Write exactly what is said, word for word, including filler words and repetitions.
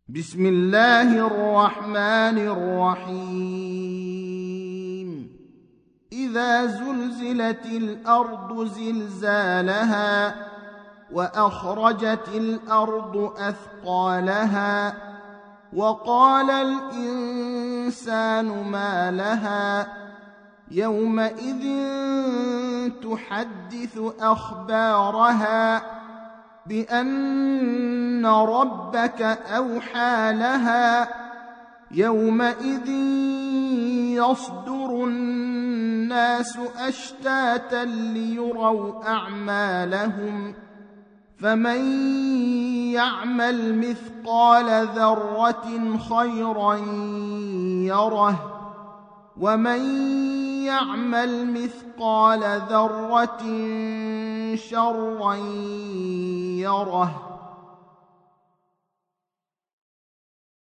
بسم الله الرحمن الرحيم إذا زلزلت الأرض زلزالها وأخرجت الأرض أثقالها وقال الإنسان ما لها يومئذ تحدث أخبارها بأن ربك أوحى لها يومئذ يصدر الناس أشتاتا ليروا أعمالهم فمن يعمل مثقال ذرة خيرا يره ومن يعمل مثقال ذرة شرا يره